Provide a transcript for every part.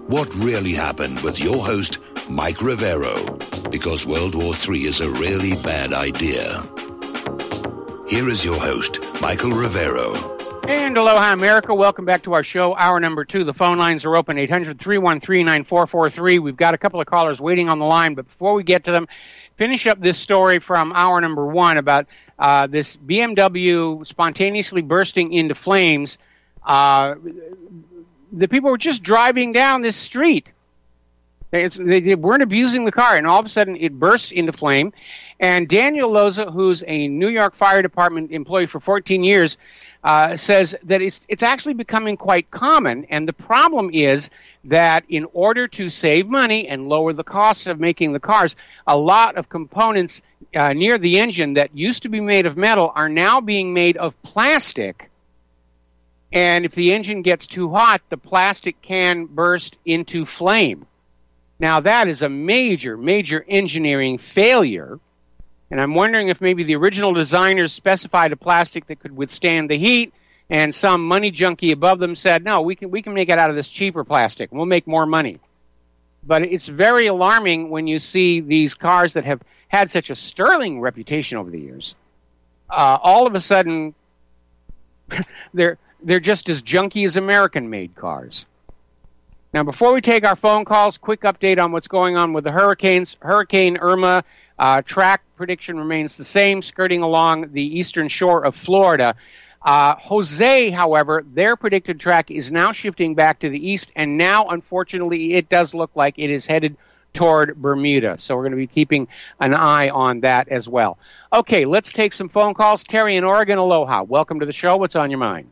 What really happened with your host, Mike Rivero, because World War III is a really bad idea. Here is your host, Michael Rivero. And aloha, America. Welcome back to our show, hour number 2. The phone lines are open, 800-313-9443. We've got a couple of callers waiting on the line, but before we get to them, finish up this story from hour number 1 about this BMW spontaneously bursting into flames. The people were just driving down this street. They weren't abusing the car, and all of a sudden it bursts into flame. And Daniel Loza, who's a New York Fire Department employee for 14 years, says that it's actually becoming quite common. And the problem is that in order to save money and lower the costs of making the cars, a lot of components near the engine that used to be made of metal are now being made of plastic. And if the engine gets too hot, the plastic can burst into flame. Now, that is a major, major engineering failure. And I'm wondering if maybe the original designers specified a plastic that could withstand the heat, and some money junkie above them said, no, we can make it out of this cheaper plastic, and we'll make more money. But it's very alarming when you see these cars that have had such a sterling reputation over the years. All of a sudden, they're just as junky as American-made cars. Now, before we take our phone calls, quick update on what's going on with the hurricanes. Hurricane Irma track prediction remains the same, skirting along the eastern shore of Florida. Jose, however, their predicted track is now shifting back to the east, and now, unfortunately, it does look like it is headed toward Bermuda. So we're going to be keeping an eye on that as well. Okay, let's take some phone calls. Terry in Oregon, aloha. Welcome to the show. What's on your mind?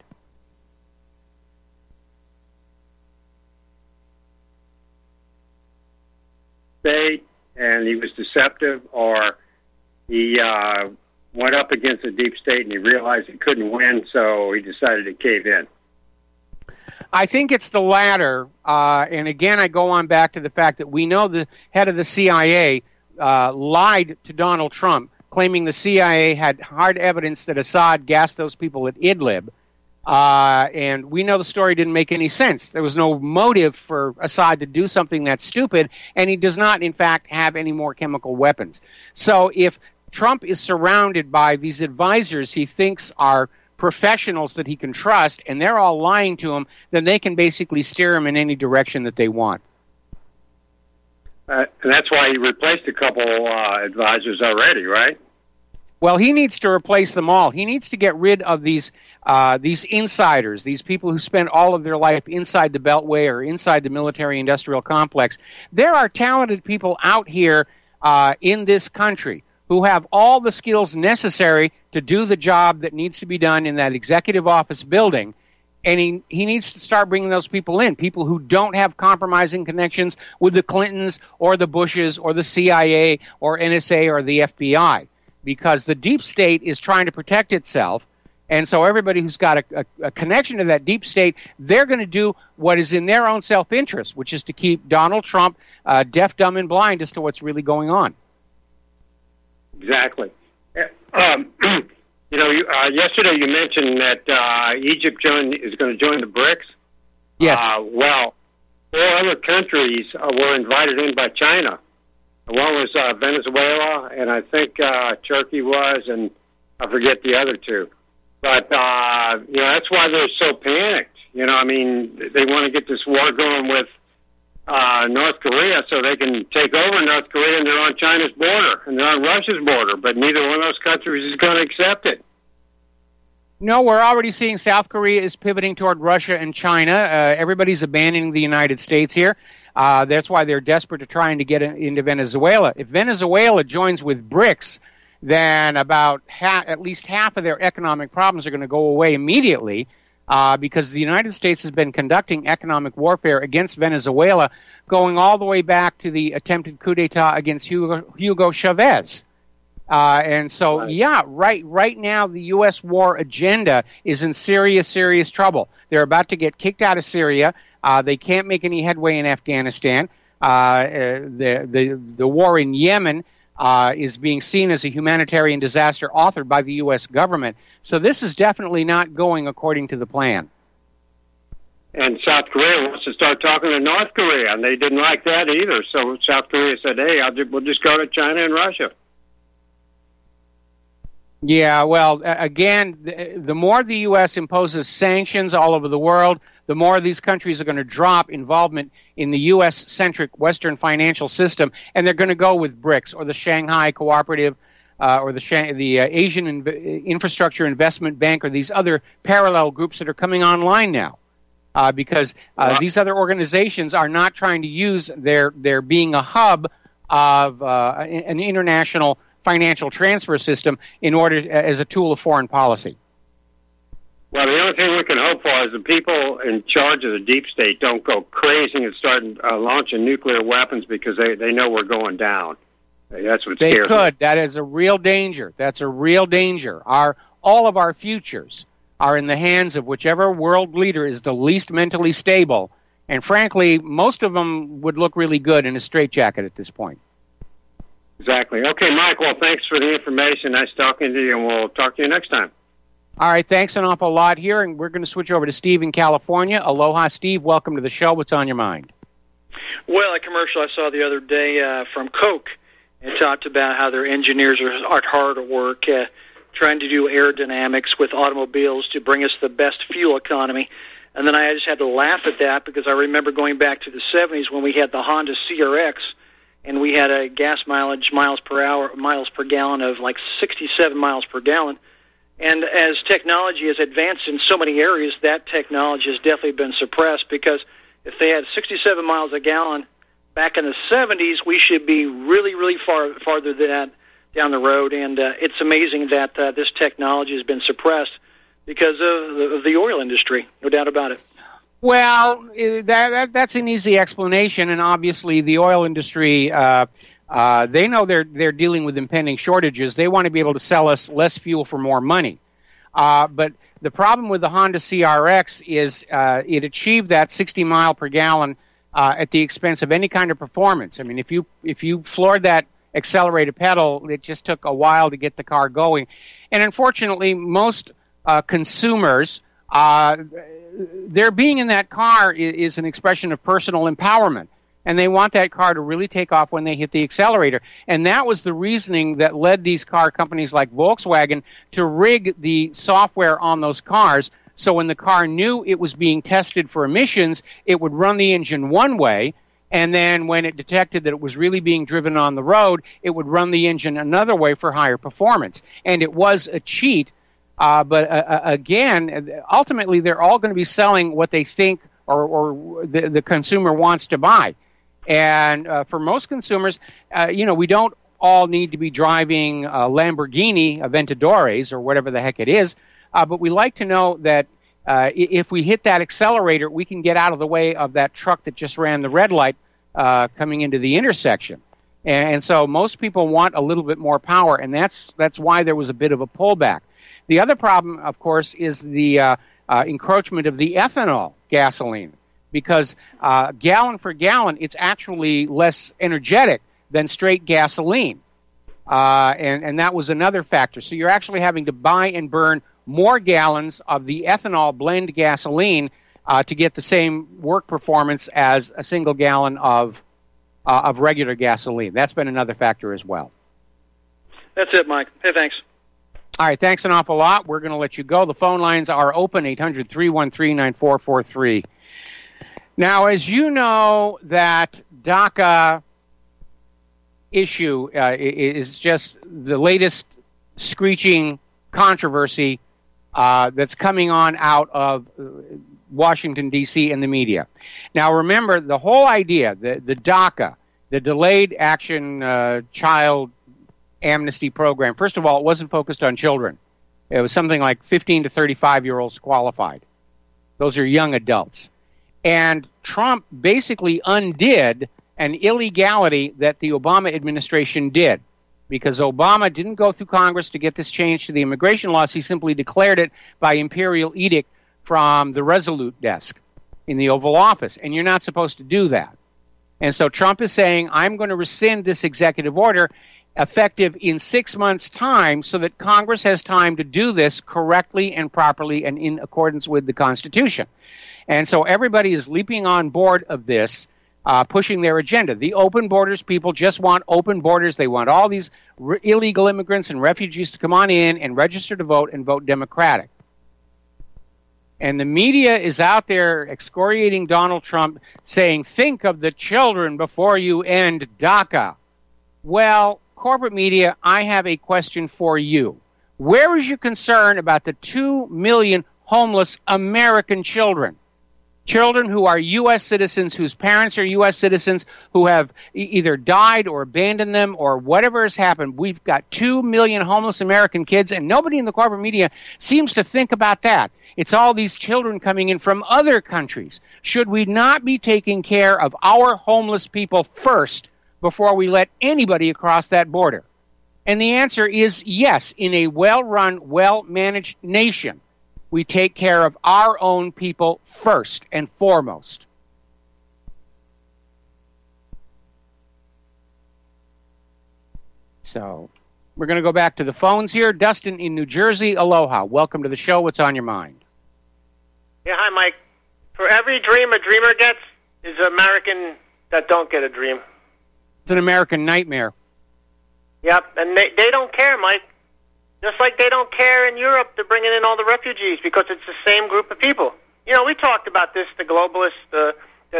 And he was deceptive, or he went up against the deep state and he realized he couldn't win, so he decided to cave in. I think it's the latter. And again, I go on back to the fact that we know the head of the CIA lied to Donald Trump, claiming the CIA had hard evidence that Assad gassed those people at Idlib. And we know the story didn't make any sense. There was no motive for Assad to do something that's stupid, and he does not, in fact, have any more chemical weapons. So if Trump is surrounded by these advisors he thinks are professionals that he can trust, and they're all lying to him, then they can basically steer him in any direction that they want. And that's why he replaced a couple advisors already, right? Well, he needs to replace them all. He needs to get rid of these insiders, these people who spend all of their life inside the Beltway or inside the military-industrial complex. There are talented people out here in this country who have all the skills necessary to do the job that needs to be done in that executive office building. And he needs to start bringing those people in, people who don't have compromising connections with the Clintons or the Bushes or the CIA or NSA or the FBI. Because the deep state is trying to protect itself, and so everybody who's got a connection to that deep state, they're going to do what is in their own self-interest, which is to keep Donald Trump deaf, dumb, and blind as to what's really going on. Exactly. Yesterday you mentioned that Egypt is going to join the BRICS. Yes. Well, 4 other countries were invited in by China. One was Venezuela, and I think Turkey was, and I forget the other 2. But, that's why they're so panicked. They want to get this war going with North Korea so they can take over North Korea, and they're on China's border, and they're on Russia's border, but neither one of those countries is going to accept it. No, we're already seeing South Korea is pivoting toward Russia and China. Everybody's abandoning the United States here. That's why they're desperate to trying to get into Venezuela. If Venezuela joins with BRICS, then about at least half of their economic problems are going to go away immediately because the United States has been conducting economic warfare against Venezuela going all the way back to the attempted coup d'etat against Hugo Chavez. And so, right now the U.S. war agenda is in serious, serious trouble. They're about to get kicked out of Syria. They can't make any headway in Afghanistan. The war in Yemen is being seen as a humanitarian disaster authored by the U.S. government. So this is definitely not going according to the plan. And South Korea wants to start talking to North Korea, and they didn't like that either. So South Korea said, hey, we'll just go to China and Russia. Yeah, well, again, the more the U.S. imposes sanctions all over the world, the more these countries are going to drop involvement in the U.S.-centric Western financial system, and they're going to go with BRICS or the Shanghai Cooperative or the Asian Infrastructure Investment Bank or these other parallel groups that are coming online now. Because these other organizations are not trying to use their being a hub of an international financial transfer system in order as a tool of foreign policy. Well, the only thing we can hope for is the people in charge of the deep state don't go crazy and start launching nuclear weapons because they know we're going down. That's what they scares could. me. That is a real danger. That's a real danger. All of our futures are in the hands of whichever world leader is the least mentally stable. And frankly, most of them would look really good in a straitjacket at this point. Exactly. Okay, Mike, well, thanks for the information. Nice talking to you, and we'll talk to you next time. All right, thanks an awful lot here, and we're going to switch over to Steve in California. Aloha, Steve. Welcome to the show. What's on your mind? Well, a commercial I saw the other day from Coke. It talked about how their engineers are hard at work trying to do aerodynamics with automobiles to bring us the best fuel economy. And then I just had to laugh at that because I remember going back to the 70s when we had the Honda CRX, and we had a gas mileage, miles per gallon of like 67 miles per gallon. And as technology has advanced in so many areas, that technology has definitely been suppressed because if they had 67 miles a gallon back in the 70s, we should be really, really farther than that down the road. And it's amazing that this technology has been suppressed because of the oil industry, no doubt about it. Well, that's an easy explanation, and obviously the oil industry, they know they're dealing with impending shortages. They want to be able to sell us less fuel for more money. But the problem with the Honda CRX is it achieved that 60 mile per gallon at the expense of any kind of performance. I mean, if you floored that accelerator pedal, it just took a while to get the car going. And unfortunately, most consumers, their being in that car is an expression of personal empowerment. And they want that car to really take off when they hit the accelerator. And that was the reasoning that led these car companies like Volkswagen to rig the software on those cars so when the car knew it was being tested for emissions, it would run the engine one way, and then when it detected that it was really being driven on the road, it would run the engine another way for higher performance. And it was a cheat, but again, ultimately they're all going to be selling what they think or the consumer wants to buy. And for most consumers, we don't all need to be driving Lamborghini Aventadores or whatever the heck it is, but we like to know that if we hit that accelerator, we can get out of the way of that truck that just ran the red light coming into the intersection. And so most people want a little bit more power, and that's why there was a bit of a pullback. The other problem, of course, is the encroachment of the ethanol gasoline. Because gallon for gallon, it's actually less energetic than straight gasoline. And that was another factor. So you're actually having to buy and burn more gallons of the ethanol blend gasoline to get the same work performance as a single gallon of regular gasoline. That's been another factor as well. That's it, Mike. Hey, thanks. All right, thanks an awful lot. We're going to let you go. The phone lines are open, 800-313-9443. Now, as you know, that DACA issue is just the latest screeching controversy that's coming on out of Washington, D.C. and the media. Now, remember, the whole idea, the DACA, the Delayed Action Child Amnesty Program, first of all, it wasn't focused on children. It was something like 15 to 35-year-olds qualified. Those are young adults. And Trump basically undid an illegality that the Obama administration did, because Obama didn't go through Congress to get this change to the immigration laws. He simply declared it by imperial edict from the Resolute desk in the Oval Office, and you're not supposed to do that. And so Trump is saying, I'm going to rescind this executive order, effective in 6 months' time so that Congress has time to do this correctly and properly and in accordance with the Constitution. And so everybody is leaping on board of this, pushing their agenda. The open borders people just want open borders. They want all these illegal immigrants and refugees to come on in and register to vote and vote Democratic. And the media is out there excoriating Donald Trump, saying, think of the children before you end DACA. Well, corporate media, I have a question for you. Where is your concern about the 2 million homeless American children? Children who are U.S. citizens, whose parents are U.S. citizens, who have either died or abandoned them or whatever has happened. We've got 2 million homeless American kids, and nobody in the corporate media seems to think about that. It's all these children coming in from other countries. Should we not be taking care of our homeless people first before we let anybody across that border? And the answer is yes. In a well-run, well-managed nation, we take care of our own people first and foremost. So we're going to go back to the phones here. Dustin in New Jersey, aloha. Welcome to the show. What's on your mind? Yeah, hi, Mike. For every dream a dreamer gets is an American that don't get a dream. It's an American nightmare. Yep, and they don't care, Mike. Just like they don't care in Europe, they're bringing in all the refugees because it's the same group of people. You know, we talked about this, the globalists, the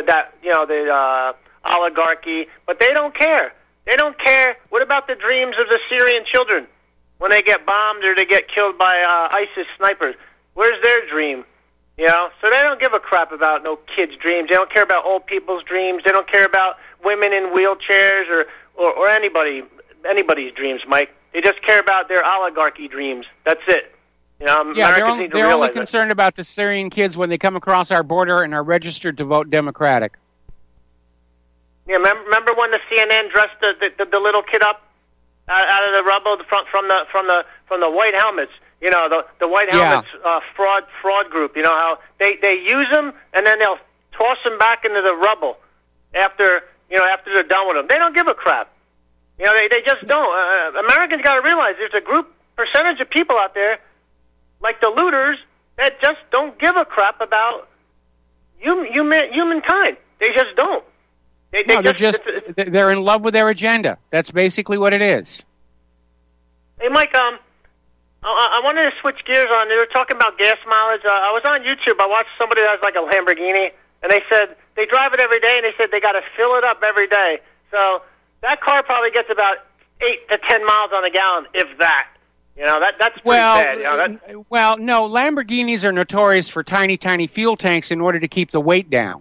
oligarchy, but they don't care. They don't care. What about the dreams of the Syrian children when they get bombed or they get killed by ISIS snipers? Where's their dream? You know, so they don't give a crap about no kids' dreams. They don't care about old people's dreams. They don't care about women in wheelchairs or anybody's dreams, Mike. They just care about their oligarchy dreams. That's it. You know, yeah, they're only concerned about the Syrian kids when they come across our border and are registered to vote Democratic. Yeah, remember when the CNN dressed the little kid up out of the rubble from the white helmets? You know, the white helmets fraud group. You know how they use them and then they'll toss them back into the rubble after they're done with them. They don't give a crap. You know, they just don't. Americans got to realize there's a percentage of people out there, like the looters, that just don't give a crap about humankind. They just don't. They're in love with their agenda. That's basically what it is. Hey, Mike, I wanted to switch gears on. They were talking about gas mileage. I was on YouTube. I watched somebody that has like a Lamborghini, and they said they drive it every day, and they said they got to fill it up every day. So that car probably gets about 8 to 10 miles on a gallon, if that. You know, that's pretty bad. You know, well, no, Lamborghinis are notorious for tiny, tiny fuel tanks in order to keep the weight down.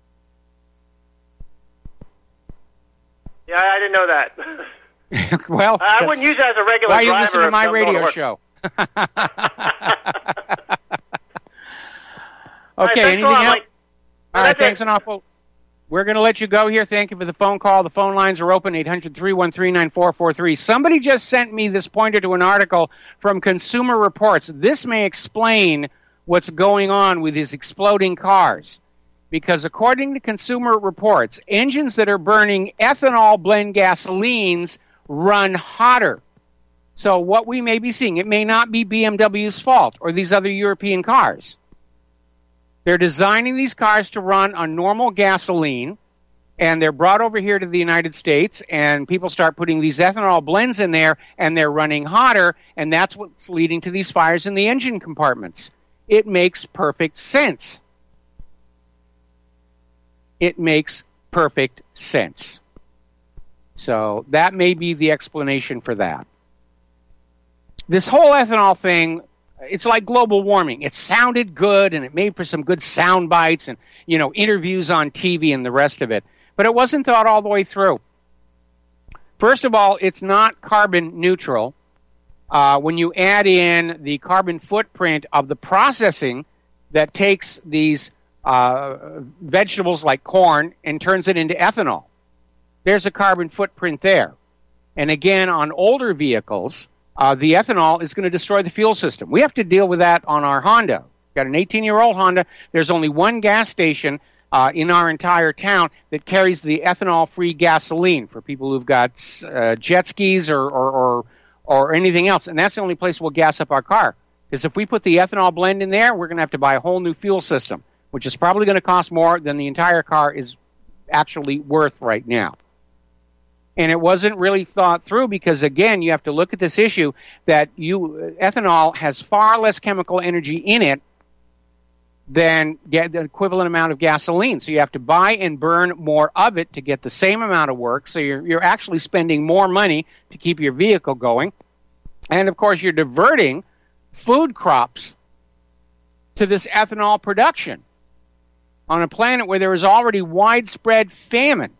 Yeah, I didn't know that. Well, I wouldn't use it as a regular driver. Why you listen to my radio show? Okay, anything else? All right, thanks an awful. We're going to let you go here. Thank you for the phone call. The phone lines are open, 800-313-9443. Somebody just sent me this pointer to an article from Consumer Reports. This may explain what's going on with these exploding cars. Because according to Consumer Reports, engines that are burning ethanol blend gasolines run hotter. So what we may be seeing, it may not be BMW's fault or these other European cars. They're designing these cars to run on normal gasoline, and they're brought over here to the United States, and people start putting these ethanol blends in there, and they're running hotter, and that's what's leading to these fires in the engine compartments. It makes perfect sense. It makes perfect sense. So that may be the explanation for that. This whole ethanol thing, it's like global warming. It sounded good, and it made for some good sound bites and, you know, interviews on TV and the rest of it. But it wasn't thought all the way through. First of all, it's not carbon neutral. When you add in the carbon footprint of the processing that takes these vegetables like corn and turns it into ethanol, there's a carbon footprint there. And again, on older vehicles, the ethanol is going to destroy the fuel system. We have to deal with that on our Honda. Got an 18-year-old Honda. There's only one gas station in our entire town that carries the ethanol-free gasoline for people who've got jet skis or anything else. And that's the only place we'll gas up our car. Because if we put the ethanol blend in there, we're going to have to buy a whole new fuel system, which is probably going to cost more than the entire car is actually worth right now. And it wasn't really thought through because, again, you have to look at this issue that ethanol has far less chemical energy in it than get the equivalent amount of gasoline. So you have to buy and burn more of it to get the same amount of work. So you're actually spending more money to keep your vehicle going. And, of course, you're diverting food crops to this ethanol production on a planet where there is already widespread famine.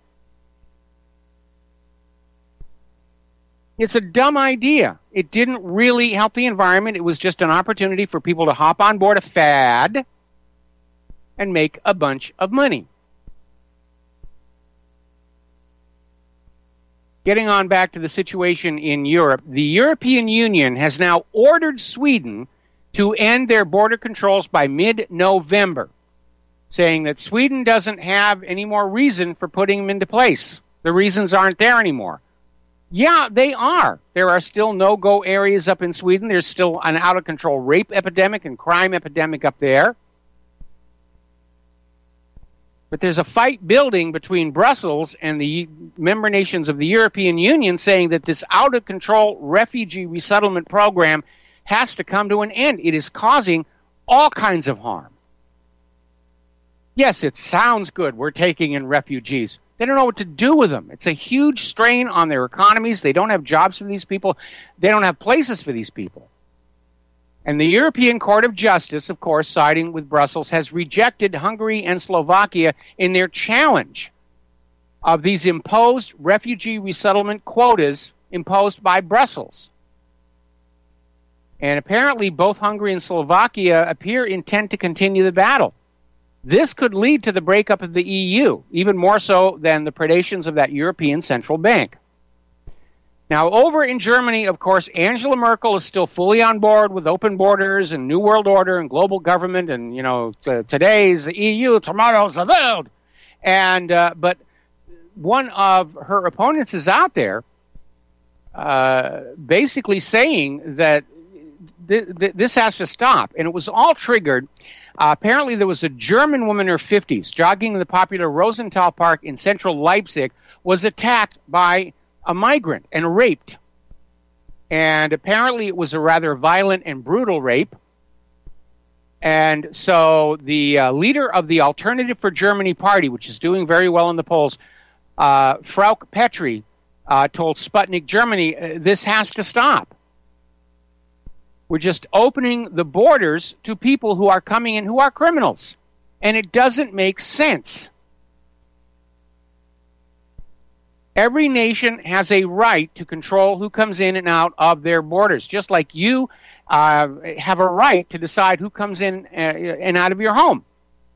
It's a dumb idea. It didn't really help the environment. It was just an opportunity for people to hop on board a fad and make a bunch of money. Getting on back to the situation in Europe, the European Union has now ordered Sweden to end their border controls by mid-November, saying that Sweden doesn't have any more reason for putting them into place. The reasons aren't there anymore. Yeah, they are. There are still no-go areas up in Sweden. There's still an out-of-control rape epidemic and crime epidemic up there. But there's a fight building between Brussels and the member nations of the European Union saying that this out-of-control refugee resettlement program has to come to an end. It is causing all kinds of harm. Yes, it sounds good. We're taking in refugees. They don't know what to do with them. It's a huge strain on their economies. They don't have jobs for these people. They don't have places for these people. And the European Court of Justice, of course, siding with Brussels, has rejected Hungary and Slovakia in their challenge of these imposed refugee resettlement quotas imposed by Brussels. And apparently both Hungary and Slovakia appear intent to continue the battle. This could lead to the breakup of the EU, even more so than the predations of that European Central Bank. Now, over in Germany, of course, Angela Merkel is still fully on board with open borders and New World Order and global government and, today's the EU, tomorrow's the world. And but one of her opponents is out there basically saying that this has to stop. And it was all triggered. Apparently, there was a German woman in her 50s jogging in the popular Rosenthal Park in central Leipzig, was attacked by a migrant and raped. And apparently it was a rather violent and brutal rape. And so the leader of the Alternative for Germany party, which is doing very well in the polls, Frauke Petry, told Sputnik Germany, this has to stop. We're just opening the borders to people who are coming in who are criminals. And it doesn't make sense. Every nation has a right to control who comes in and out of their borders, just like you have a right to decide who comes in and out of your home.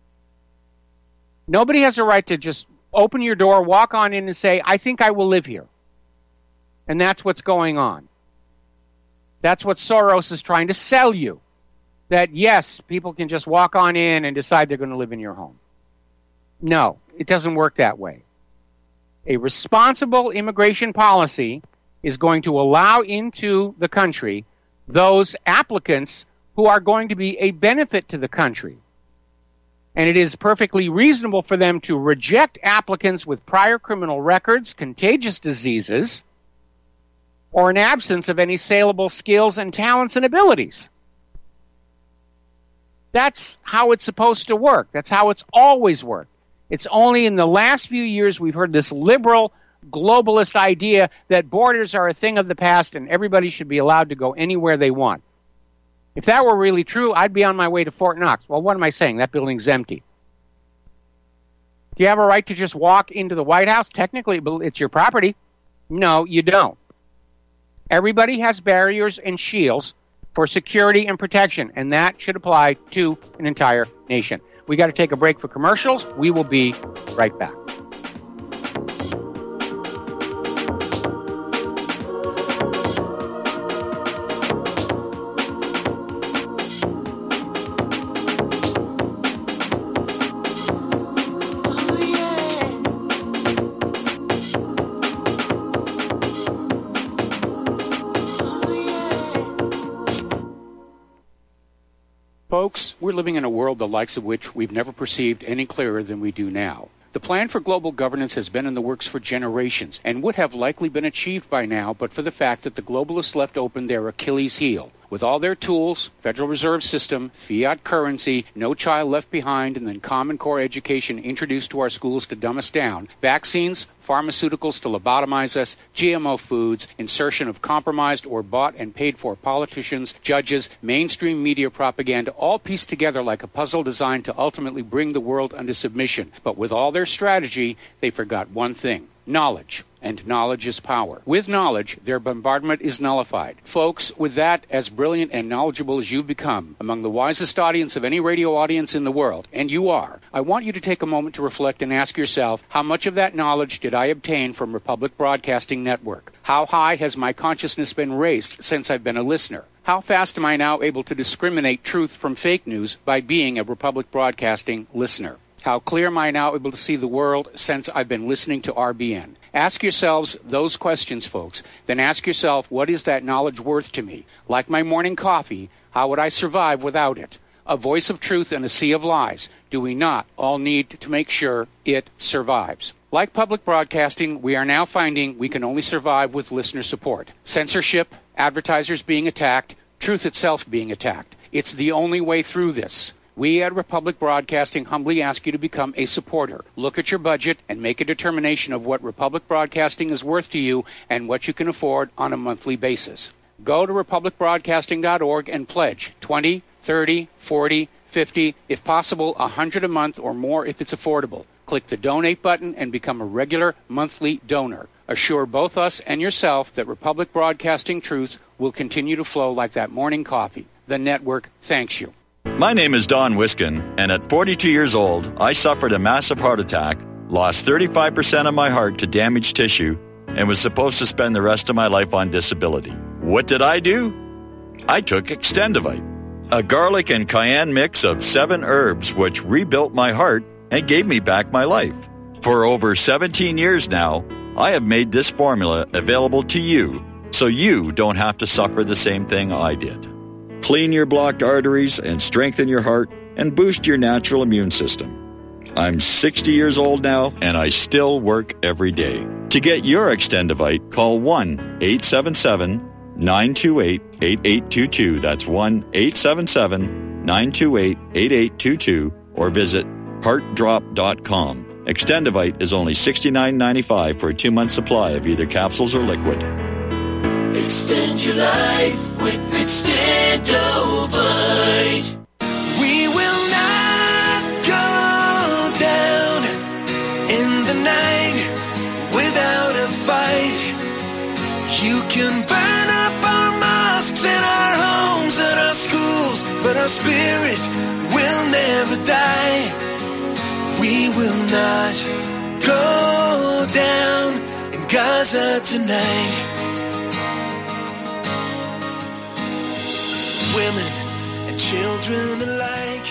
Nobody has a right to just open your door, walk on in and say, I think I will live here. And that's what's going on. That's what Soros is trying to sell you. That, yes, people can just walk on in and decide they're going to live in your home. No, it doesn't work that way. A responsible immigration policy is going to allow into the country those applicants who are going to be a benefit to the country. And it is perfectly reasonable for them to reject applicants with prior criminal records, contagious diseases, or an absence of any saleable skills and talents and abilities. That's how it's supposed to work. That's how it's always worked. It's only in the last few years we've heard this liberal, globalist idea that borders are a thing of the past and everybody should be allowed to go anywhere they want. If that were really true, I'd be on my way to Fort Knox. Well, what am I saying? That building's empty. Do you have a right to just walk into the White House? Technically, it's your property. No, you don't. Everybody has barriers and shields for security and protection, and that should apply to an entire nation. We got to take a break for commercials. We will be right back. Folks, we're living in a world the likes of which we've never perceived any clearer than we do now. The plan for global governance has been in the works for generations and would have likely been achieved by now but for the fact that the globalists left open their Achilles heel. With all their tools, Federal Reserve System, fiat currency, no child left behind, and then Common Core education introduced to our schools to dumb us down, vaccines, pharmaceuticals to lobotomize us, GMO foods, insertion of compromised or bought and paid for politicians, judges, mainstream media propaganda, all pieced together like a puzzle designed to ultimately bring the world under submission. But with all their strategy, they forgot one thing: knowledge. And knowledge is power. With knowledge, their bombardment is nullified. Folks, with that, as brilliant and knowledgeable as you've become, among the wisest audience of any radio audience in the world, and you are, I want you to take a moment to reflect and ask yourself, how much of that knowledge did I obtain from Republic Broadcasting Network? How high has my consciousness been raised since I've been a listener? How fast am I now able to discriminate truth from fake news by being a Republic Broadcasting listener? How clear am I now able to see the world since I've been listening to RBN? Ask yourselves those questions, folks. Then ask yourself, what is that knowledge worth to me? Like my morning coffee, how would I survive without it? A voice of truth in a sea of lies. Do we not all need to make sure it survives? Like public broadcasting, we are now finding we can only survive with listener support. Censorship, advertisers being attacked, truth itself being attacked. It's the only way through this. We at Republic Broadcasting humbly ask you to become a supporter. Look at your budget and make a determination of what Republic Broadcasting is worth to you and what you can afford on a monthly basis. Go to republicbroadcasting.org and pledge $20, $30, $40, $50, if possible, $100 a month or more if it's affordable. Click the donate button and become a regular monthly donor. Assure both us and yourself that Republic Broadcasting truth will continue to flow like that morning coffee. The network thanks you. My name is Don Wiskin, and at 42 years old, I suffered a massive heart attack, lost 35% of my heart to damaged tissue, and was supposed to spend the rest of my life on disability. What did I do? I took Extendivite, a garlic and cayenne mix of 7 herbs which rebuilt my heart and gave me back my life. For over 17 years now, I have made this formula available to you so you don't have to suffer the same thing I did. Clean your blocked arteries and strengthen your heart and boost your natural immune system. I'm 60 years old now, and I still work every day. To get your Extendivite, call 1-877-928-8822. That's 1-877-928-8822. Or visit heartdrop.com. Extendivite is only $69.95 for a 2-month supply of either capsules or liquid. Extend your life with Extendovite. We will not go down in the night without a fight. You can burn up our mosques and our homes and our schools, but our spirit will never die. We will not go down in Gaza tonight. Women and children alike.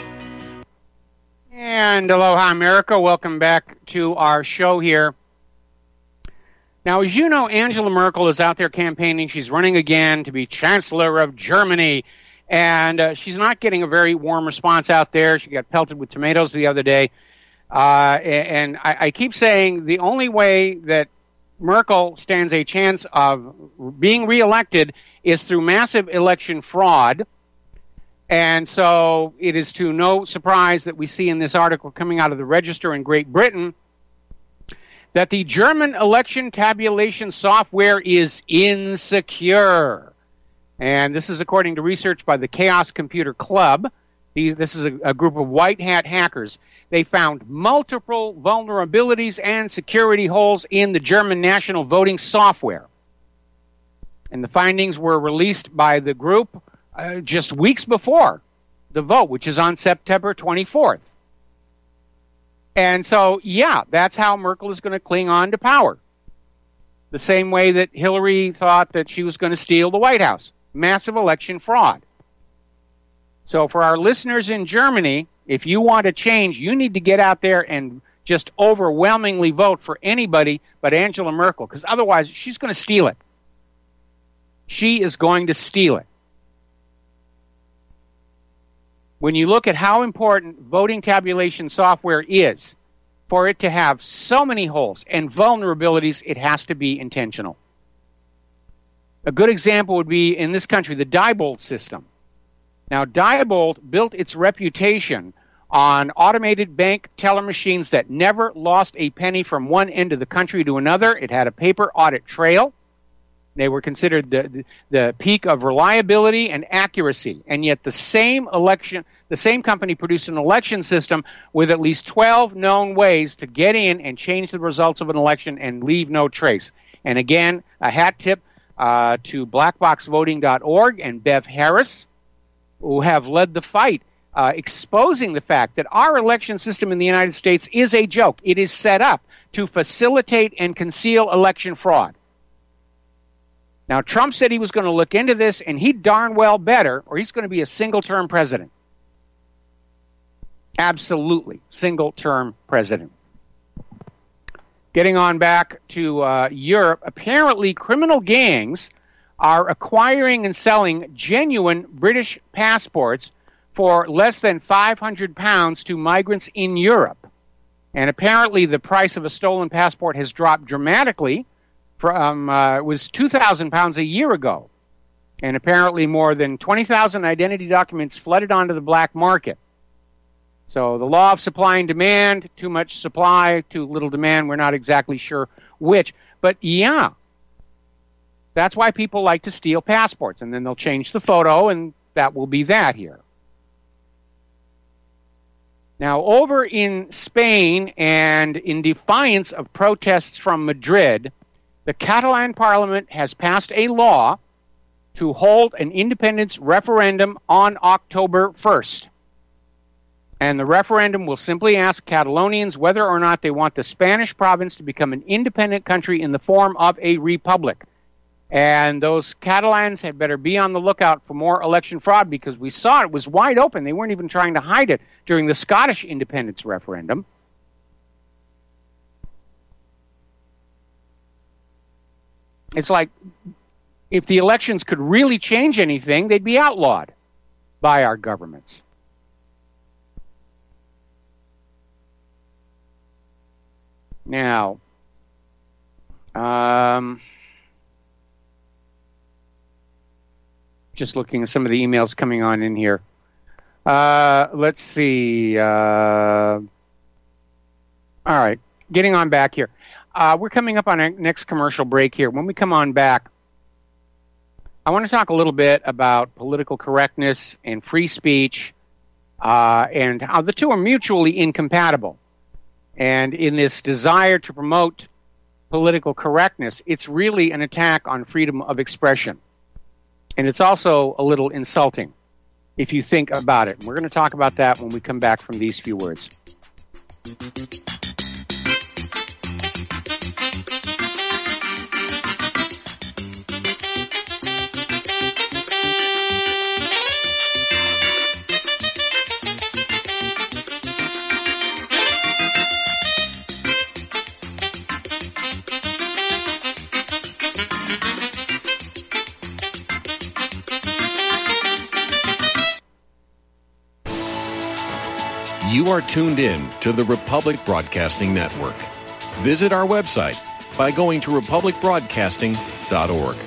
And aloha, America. Welcome back to our show here. Now, as you know, Angela Merkel is out there campaigning. She's running again to be Chancellor of Germany. And she's not getting a very warm response out there. She got pelted with tomatoes the other day. And I keep saying the only way that Merkel stands a chance of being reelected is through massive election fraud. And so it is to no surprise that we see in this article coming out of the Register in Great Britain that the German election tabulation software is insecure. And this is according to research by the Chaos Computer Club. This is a group of white hat hackers. They found multiple vulnerabilities and security holes in the German national voting software. And the findings were released by the group just weeks before the vote, which is on September 24th. And so, yeah, that's how Merkel is going to cling on to power. The same way that Hillary thought that she was going to steal the White House. Massive election fraud. So for our listeners in Germany, if you want to change, you need to get out there and just overwhelmingly vote for anybody but Angela Merkel, because otherwise she's going to steal it. She is going to steal it. when you look at how important voting tabulation software is, for it to have so many holes and vulnerabilities, it has to be intentional. A good example would be, in this country, the Diebold system. Now, Diebold built its reputation on automated bank teller machines that never lost a penny from one end of the country to another. It had a paper audit trail. They were considered the peak of reliability and accuracy. And yet the same company produced an election system with at least 12 known ways to get in and change the results of an election and leave no trace. And again, a hat tip to blackboxvoting.org and Bev Harris, who have led the fight, exposing the fact that our election system in the United States is a joke. It is set up to facilitate and conceal election fraud. Now, Trump said he was going to look into this, and he darn well better, or he's going to be a single-term president. Absolutely, single-term president. Getting on back to Europe, apparently criminal gangs are acquiring and selling genuine British passports for less than £500 to migrants in Europe. And apparently the price of a stolen passport has dropped dramatically. From it was £2,000 a year ago. And apparently more than 20,000 identity documents flooded onto the black market. So the law of supply and demand, too much supply, too little demand, we're not exactly sure which. But yeah, that's why people like to steal passports. And then they'll change the photo, and that will be that here. Now, over in Spain, and in defiance of protests from Madrid, the Catalan Parliament has passed a law to hold an independence referendum on October 1st. And the referendum will simply ask Catalonians whether or not they want the Spanish province to become an independent country in the form of a republic. And those Catalans had better be on the lookout for more election fraud, because we saw it was wide open. They weren't even trying to hide it during the Scottish independence referendum. It's like, if the elections could really change anything, they'd be outlawed by our governments. Now, just looking at some of the emails coming on in here. Let's see. All right, getting on back here. We're coming up on our next commercial break here. When we come on back, I want to talk a little bit about political correctness and free speech, and how the two are mutually incompatible. And in this desire to promote political correctness, it's really an attack on freedom of expression. And it's also a little insulting if you think about it. And we're going to talk about that when we come back from these few words. You are tuned in to the Republic Broadcasting Network. Visit our website by going to republicbroadcasting.org.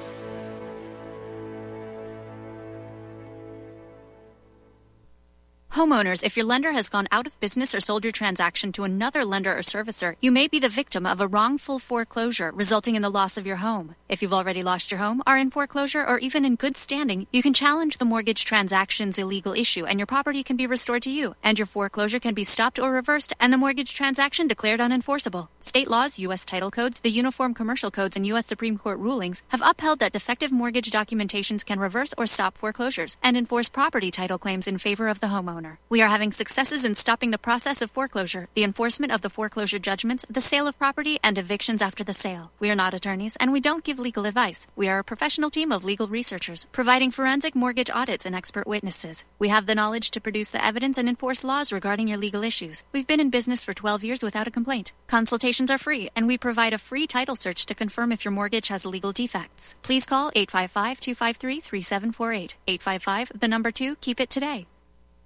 Homeowners, if your lender has gone out of business or sold your transaction to another lender or servicer, you may be the victim of a wrongful foreclosure, resulting in the loss of your home. If you've already lost your home, are in foreclosure, or even in good standing, you can challenge the mortgage transaction's illegal issue, and your property can be restored to you, and your foreclosure can be stopped or reversed, and the mortgage transaction declared unenforceable. State laws, U.S. title codes, the Uniform Commercial Codes, and U.S. Supreme Court rulings have upheld that defective mortgage documentations can reverse or stop foreclosures and enforce property title claims in favor of the homeowner. We are having successes in stopping the process of foreclosure, the enforcement of the foreclosure judgments, the sale of property, and evictions after the sale. We are not attorneys, and we don't give legal advice. We are a professional team of legal researchers, providing forensic mortgage audits and expert witnesses. We have the knowledge to produce the evidence and enforce laws regarding your legal issues. We've been in business for 12 years without a complaint. Consultations are free, and we provide a free title search to confirm if your mortgage has legal defects. Please call 855-253-3748. 855, the number 2, keep it today.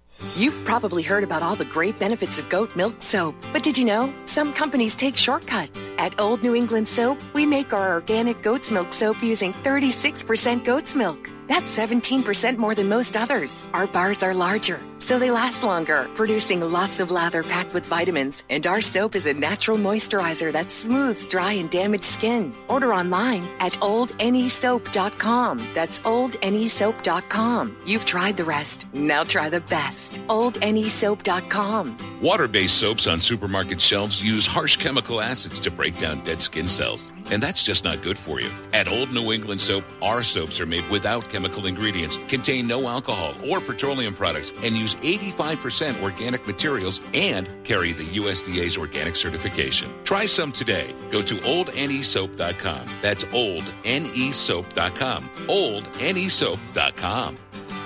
You've probably heard about all the great benefits of goat milk soap, but did you know some companies take shortcuts? At Old New England Soap, we make our organic goat's milk soap using 36% goat's milk. That's 17% more than most others. Our bars are larger, so they last longer, producing lots of lather packed with vitamins. And our soap is a natural moisturizer that smooths dry and damaged skin. Order online at oldnesoap.com. That's oldnesoap.com. You've tried the rest. Now try the best. oldnesoap.com. Water-based soaps on supermarket shelves use harsh chemical acids to break down dead skin cells. And that's just not good for you. At Old New England Soap, our soaps are made without chemical ingredients, contain no alcohol or petroleum products, and use 85% organic materials and carry the USDA's organic certification. Try some today. Go to oldnesoap.com. That's oldnesoap.com. oldnesoap.com.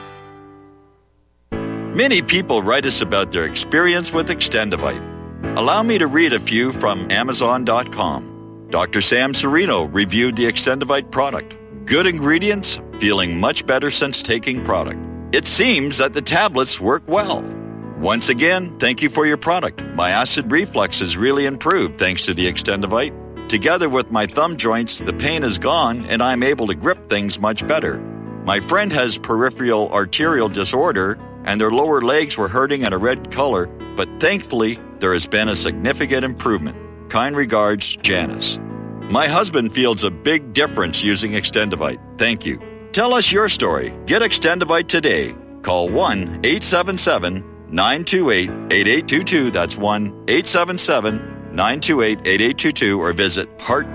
Many people write us about their experience with Extendivite. Allow me to read a few from Amazon.com. Dr. Sam Serino reviewed the Extendivite product. Good ingredients, feeling much better since taking product. It seems that the tablets work well. Once again, thank you for your product. My acid reflux has really improved thanks to the Extendivite. Together with my thumb joints, the pain is gone and I'm able to grip things much better. My friend has peripheral arterial disorder and their lower legs were hurting in a red color, but thankfully there has been a significant improvement. Kind regards, Janice. My husband feels a big difference using Extendivite. Thank you. Tell us your story. Get Extendivite today. Call 1-877-928-8822. That's 1-877-928-8822 or visit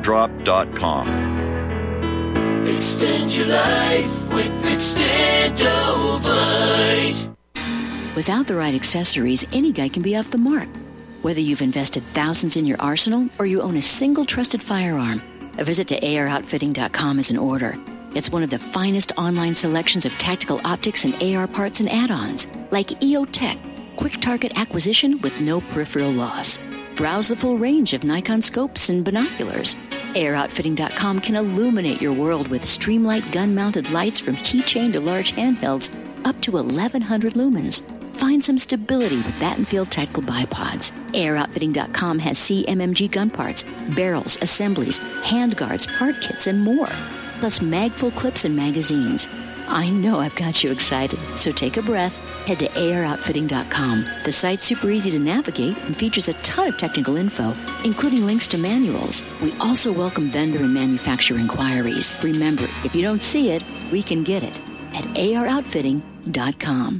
heartdrop.com. Extend your life with Extendovite. Without the right accessories, any guy can be off the mark. Whether you've invested thousands in your arsenal or you own a single trusted firearm, a visit to AROutfitting.com is in order. It's one of the finest online selections of tactical optics and AR parts and add-ons, like EOTech, quick target acquisition with no peripheral loss. Browse the full range of Nikon scopes and binoculars. AROutfitting.com can illuminate your world with Streamlight gun-mounted lights from keychain to large handhelds up to 1,100 lumens. Find some stability with Battenfield Tactical Bipods. AROutfitting.com has CMMG gun parts, barrels, assemblies, handguards, part kits, and more. Plus mag-full clips and magazines. I know I've got you excited, so take a breath. Head to AROutfitting.com. The site's super easy to navigate and features a ton of technical info, including links to manuals. We also welcome vendor and manufacturer inquiries. Remember, if you don't see it, we can get it at AROutfitting.com.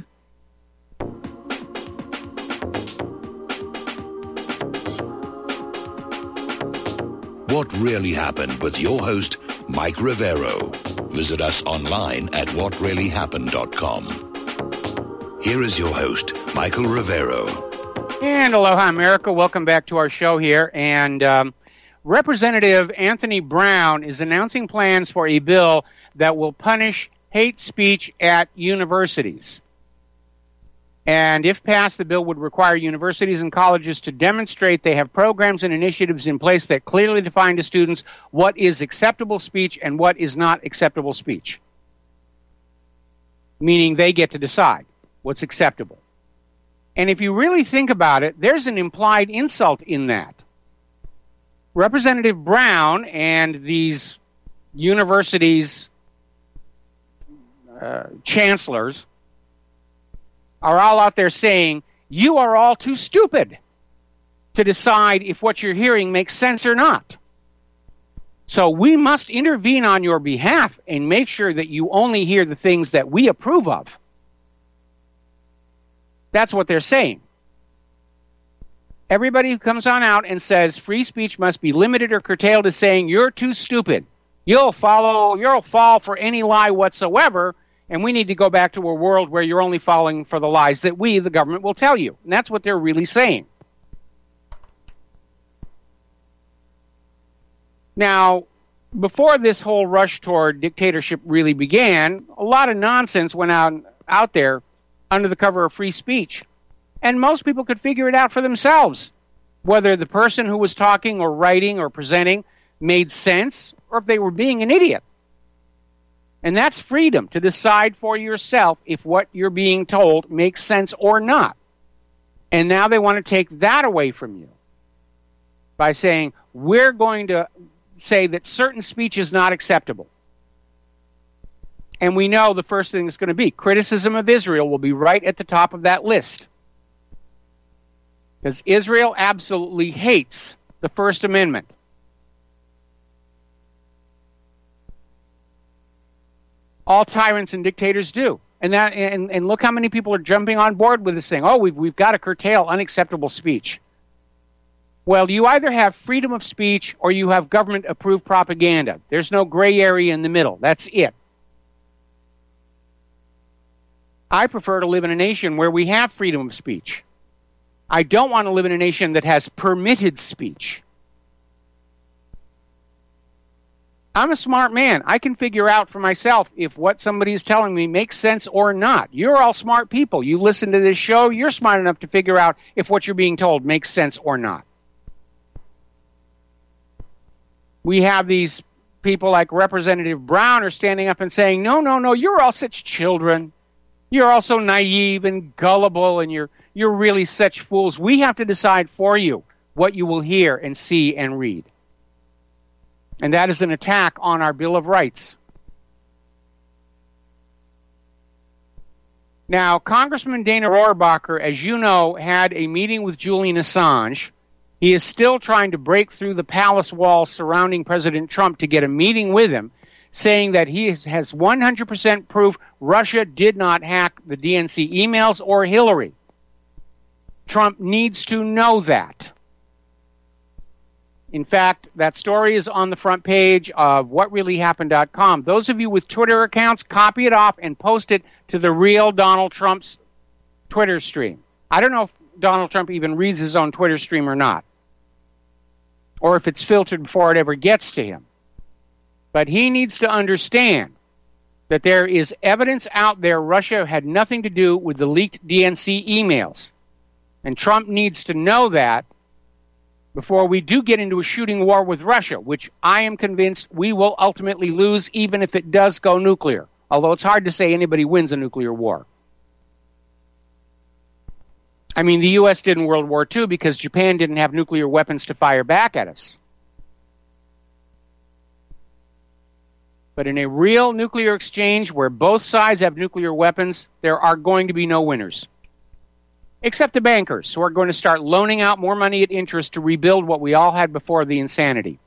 What Really Happened with your host, Mike Rivero. Visit us online at whatreallyhappened.com. Here is your host, Michael Rivero. And aloha, America. Welcome back to our show here. And Representative Anthony Brown is announcing plans for a bill that will punish hate speech at universities. And if passed, the bill would require universities and colleges to demonstrate they have programs and initiatives in place that clearly define to students what is acceptable speech and what is not acceptable speech. Meaning they get to decide what's acceptable. And if you really think about it, there's an implied insult in that. Representative Brown and these universities' chancellors are all out there saying, you are all too stupid to decide if what you're hearing makes sense or not. So we must intervene on your behalf and make sure that you only hear the things that we approve of. That's what they're saying. Everybody who comes on out and says free speech must be limited or curtailed is saying you're too stupid. You'll fall for any lie whatsoever. And we need to go back to a world where you're only falling for the lies that we, the government, will tell you. And that's what they're really saying. Now, before this whole rush toward dictatorship really began, a lot of nonsense went out there under the cover of free speech. And most people could figure it out for themselves, whether the person who was talking or writing or presenting made sense or if they were being an idiot. And that's freedom to decide for yourself if what you're being told makes sense or not. And now they want to take that away from you by saying, we're going to say that certain speech is not acceptable. And we know the first thing is going to be criticism of Israel will be right at the top of that list. Because Israel absolutely hates the First Amendment. All tyrants and dictators do. And look how many people are jumping on board with this thing. Oh, we've got to curtail unacceptable speech. Well, you either have freedom of speech or you have government-approved propaganda. There's no gray area in the middle. That's it. I prefer to live in a nation where we have freedom of speech. I don't want to live in a nation that has permitted speech. I'm a smart man. I can figure out for myself if what somebody is telling me makes sense or not. You're all smart people. You listen to this show, you're smart enough to figure out if what you're being told makes sense or not. We have these people like Representative Brown are standing up and saying, no, you're all such children. You're all so naive and gullible, and you're really such fools. We have to decide for you what you will hear and see and read. And that is an attack on our Bill of Rights. Now, Congressman Dana Rohrabacher, as you know, had a meeting with Julian Assange. He is still trying to break through the palace walls surrounding President Trump to get a meeting with him, saying that he has 100% proof Russia did not hack the DNC emails or Hillary. Trump needs to know that. In fact, that story is on the front page of whatreallyhappened.com. Those of you with Twitter accounts, copy it off and post it to the real Donald Trump's Twitter stream. I don't know if Donald Trump even reads his own Twitter stream or not, or if it's filtered before it ever gets to him. But he needs to understand that there is evidence out there Russia had nothing to do with the leaked DNC emails. And Trump needs to know that before we do get into a shooting war with Russia, which I am convinced we will ultimately lose, even if it does go nuclear. Although it's hard to say anybody wins a nuclear war. I mean, the U.S. did in World War II because Japan didn't have nuclear weapons to fire back at us. But in a real nuclear exchange where both sides have nuclear weapons, there are going to be no winners. Except the bankers, who are going to start loaning out more money at interest to rebuild what we all had before the insanity.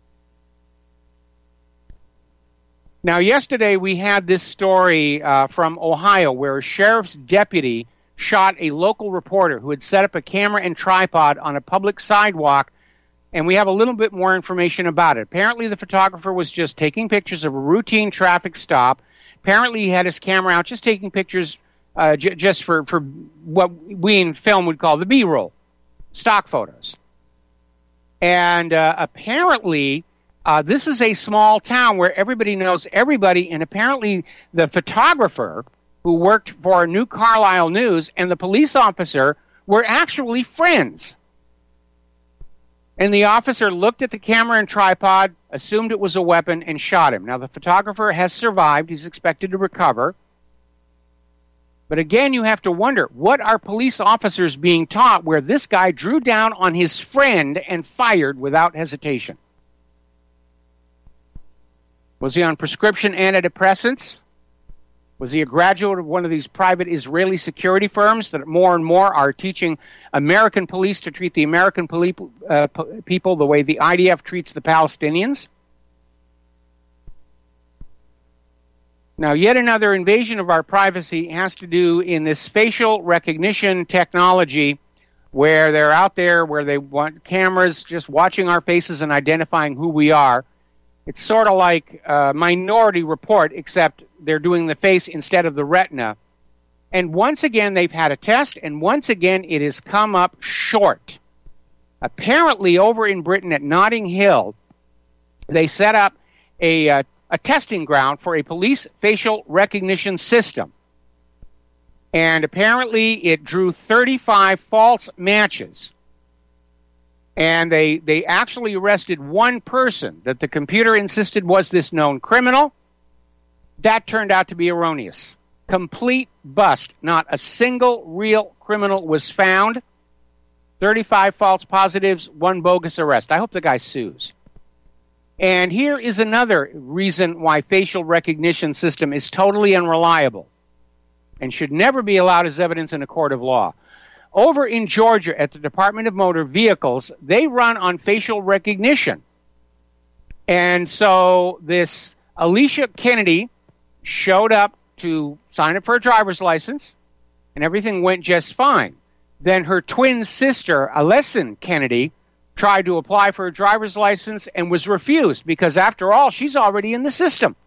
Now, yesterday we had this story from Ohio where a sheriff's deputy shot a local reporter who had set up a camera and tripod on a public sidewalk, and we have a little bit more information about it. Apparently, the photographer was just taking pictures of a routine traffic stop. Apparently, he had his camera out just taking pictures just for what we in film would call the B-roll, stock photos. And apparently, this is a small town where everybody knows everybody, and apparently the photographer who worked for New Carlisle News and the police officer were actually friends. And the officer looked at the camera and tripod, assumed it was a weapon, and shot him. Now, the photographer has survived. He's expected to recover. But again, you have to wonder, what are police officers being taught where this guy drew down on his friend and fired without hesitation? Was he on prescription antidepressants? Was he a graduate of one of these private Israeli security firms that more and more are teaching American police to treat the American people the way the IDF treats the Palestinians? Now, yet another invasion of our privacy has to do in this facial recognition technology where they're out there, where they want cameras just watching our faces and identifying who we are. It's sort of like Minority Report, except they're doing the face instead of the retina. And once again, they've had a test, and once again, it has come up short. Apparently, over in Britain at Notting Hill, they set up a testing ground for a police facial recognition system. And apparently, it drew 35 false matches. And they actually arrested one person that the computer insisted was this known criminal. That turned out to be erroneous. Complete bust. Not a single real criminal was found. 35 false positives, 1 bogus arrest. I hope the guy sues. And here is another reason why facial recognition system is totally unreliable and should never be allowed as evidence in a court of law. Over in Georgia at the Department of Motor Vehicles, they run on facial recognition. And so this Alicia Kennedy showed up to sign up for a driver's license, and everything went just fine. Then her twin sister, Alessin Kennedy, tried to apply for a driver's license and was refused because, after all, she's already in the system.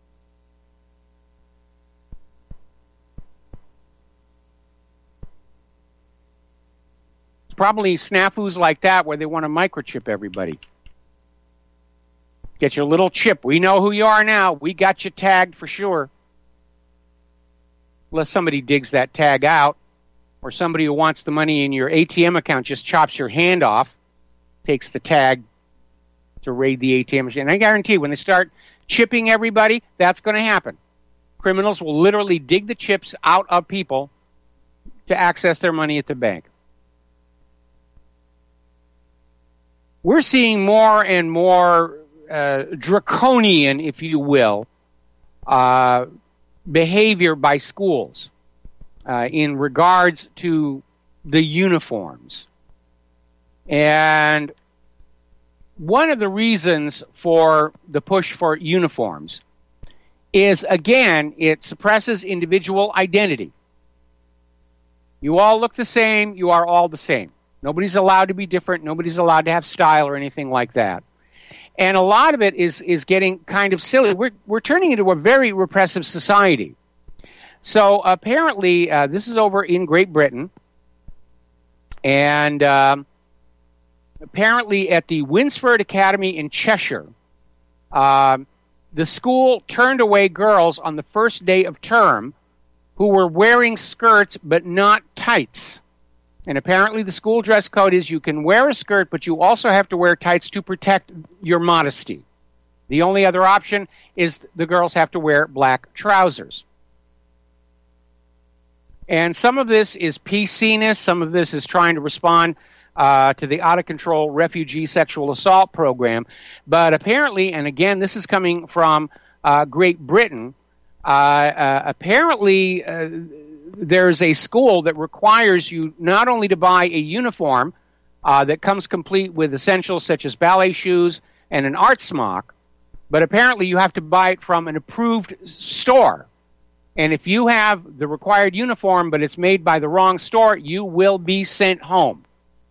It's probably snafus like that where they want to microchip everybody. Get your little chip. We know who you are now. We got you tagged for sure. Unless somebody digs that tag out, or somebody who wants the money in your ATM account just chops your hand off, takes the tag to raid the ATM machine. And I guarantee when they start chipping everybody, that's going to happen. Criminals will literally dig the chips out of people to access their money at the bank. We're seeing more and more draconian, if you will, behavior by schools in regards to the uniforms. And one of the reasons for the push for uniforms is, again, it suppresses individual identity. You all look the same. You are all the same. Nobody's allowed to be different. Nobody's allowed to have style or anything like that. And a lot of it is getting kind of silly. We're turning into a very repressive society. So apparently, this is over in Great Britain, and apparently at the Winsford Academy in Cheshire, the school turned away girls on the first day of term who were wearing skirts but not tights. And apparently the school dress code is you can wear a skirt, but you also have to wear tights to protect your modesty. The only other option is the girls have to wear black trousers. And some of this is PC-ness. Some of this is trying to respond to the out-of-control refugee sexual assault program. But apparently, and again, this is coming from Great Britain, apparently there's a school that requires you not only to buy a uniform that comes complete with essentials such as ballet shoes and an art smock, but apparently you have to buy it from an approved store. And if you have the required uniform, but it's made by the wrong store, you will be sent home.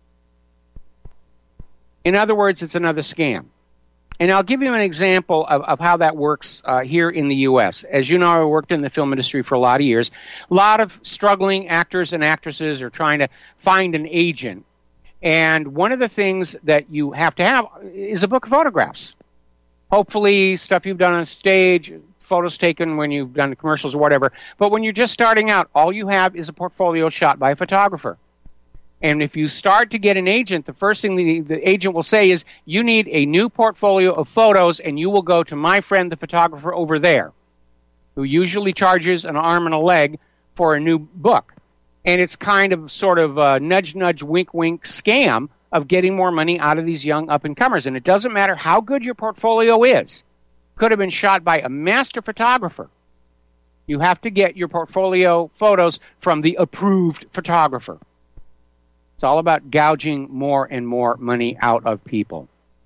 In other words, it's another scam. And I'll give you an example of how that works here in the U.S. As you know, I worked in the film industry for a lot of years. A lot of struggling actors and actresses are trying to find an agent. And one of the things that you have to have is a book of photographs. Hopefully, stuff you've done on stage, photos taken when you've done commercials or whatever. But when you're just starting out, all you have is a portfolio shot by a photographer. And if you start to get an agent, the first thing the agent will say is, you need a new portfolio of photos, and you will go to my friend, the photographer over there, who usually charges an arm and a leg for a new book. And it's kind of sort of a nudge, nudge, wink, wink scam of getting more money out of these young up-and-comers. And it doesn't matter how good your portfolio is. Could have been shot by a master photographer. You have to get your portfolio photos from the approved photographer. It's all about gouging more and more money out of people.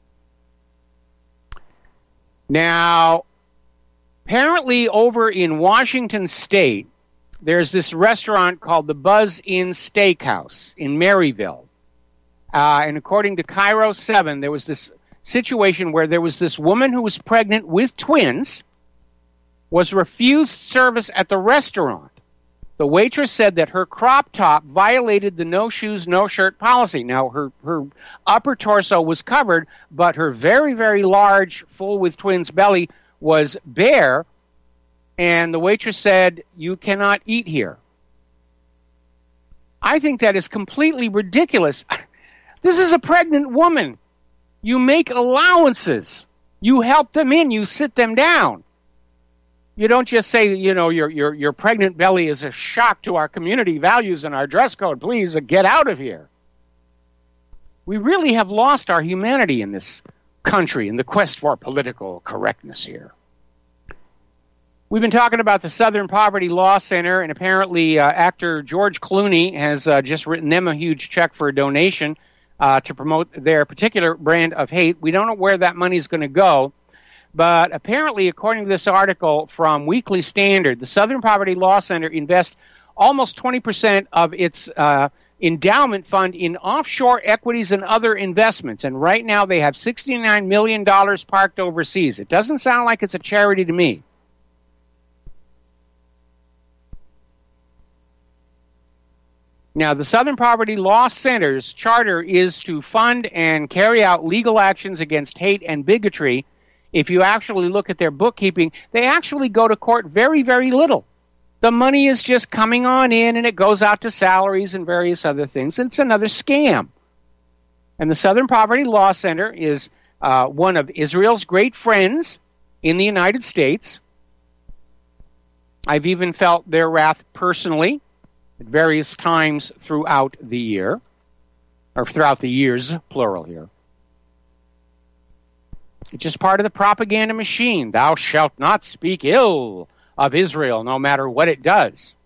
Now, apparently over in Washington State, there's this restaurant called the Buzz Inn Steakhouse in Maryville. And according to Cairo 7, there was this situation where there was this woman who was pregnant with twins, was refused service at the restaurant. The waitress said that her crop top violated the no shoes, no shirt policy. Now, her upper torso was covered, but her very, very large, full with twins belly was bare, and the waitress said, you cannot eat here. I think that is completely ridiculous. This is a pregnant woman. You make allowances. You help them in. You sit them down. You don't just say, your pregnant belly is a shock to our community values and our dress code. Please get out of here. We really have lost our humanity in this country in the quest for political correctness here. We've been talking about the Southern Poverty Law Center, and apparently actor George Clooney has just written them a huge check for a donation to promote their particular brand of hate. We don't know where that money is going to go, but apparently, according to this article from Weekly Standard, the Southern Poverty Law Center invests almost 20% of its endowment fund in offshore equities and other investments, and right now they have $69 million parked overseas. It doesn't sound like it's a charity to me. Now, the Southern Poverty Law Center's charter is to fund and carry out legal actions against hate and bigotry. If you actually look at their bookkeeping, they actually go to court very, very little. The money is just coming on in, and it goes out to salaries and various other things. It's another scam. And the Southern Poverty Law Center is one of Israel's great friends in the United States. I've even felt their wrath personally at various times throughout the year, or throughout the years, plural here. It's just part of the propaganda machine. Thou shalt not speak ill of Israel, no matter what it does.